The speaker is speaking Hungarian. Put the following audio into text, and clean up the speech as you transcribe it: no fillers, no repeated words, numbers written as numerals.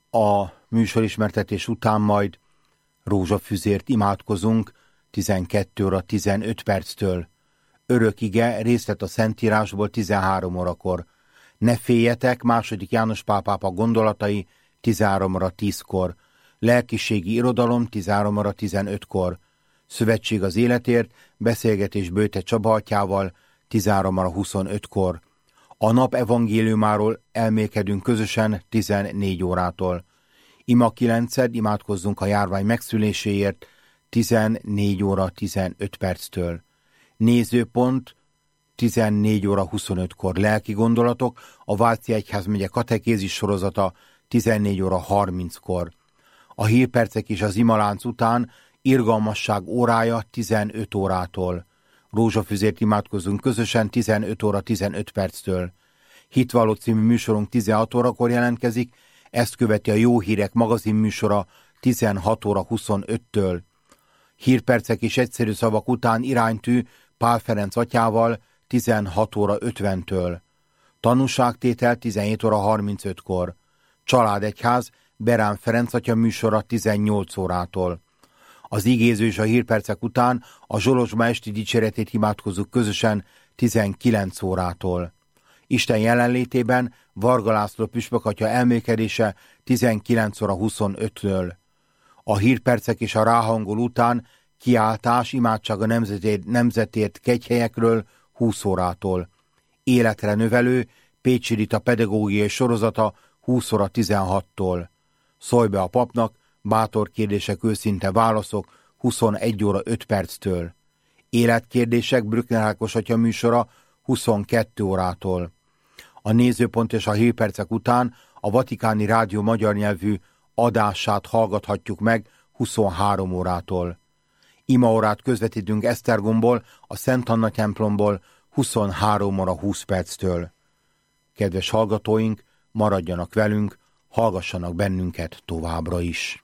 A műsorismertetés után majd rózsafüzért imádkozunk 12 óra 15 perctől. Örök ige, részlet a Szentírásból 13 órakor. Ne féljetek, II. János Pál pápa gondolatai 13 óra 10-kor. Lelkiségi irodalom 13 óra 15-kor. Szövetség az életért, beszélgetés Böjte Csaba atyával 13 óra 25-kor. A nap evangéliumáról elmélkedünk közösen 14 órától. Ima 9, imádkozzunk a járvány megszűléséért 14 óra 15 perctől. Nézőpont 14 óra 25-kor. Lelki gondolatok, a Váci Egyházmegye katekézis sorozata 14 óra 30-kor. A hírpercek és az imalánc után irgalmasság órája 15 órától. Rózsafüzért imádkozunk közösen 15 óra 15 perctől. Hitvalló című műsorunk 16 órakor jelentkezik, ezt követi a Jó Hírek magazin műsora 16 óra 25-től. Hírpercek és egyszerű szavak után iránytű Pál Ferenc atyával 16 óra 50-től. Tanúságtétel 17 óra 35-kor. Családegyház Berán Ferenc atya műsora 18 órától. Az igéző és a hírpercek után a Zsolozsma esti dicséretét imádkozzuk közösen 19 órától. Isten jelenlétében Varga László püspök atya elmélkedése 19 óra 25-től. A hírpercek és a ráhangol után kiáltás, imádság a nemzetért kegyhelyekről 20 órától. Életre növelő Pécsi Rita pedagógiai sorozata 20 óra 16-tól. Szólj be a papnak, bátor kérdések, őszinte válaszok 21 óra 5 perctől. Életkérdések Brückner Ákos atya műsora 22 órától. A nézőpont és a hírpercek után a Vatikáni Rádió magyar nyelvű adását hallgathatjuk meg 23 órától. Imaórát közvetítünk Esztergomból, a Szent Anna templomból 23 óra 20 perctől. Kedves hallgatóink, maradjanak velünk, hallgassanak bennünket továbbra is.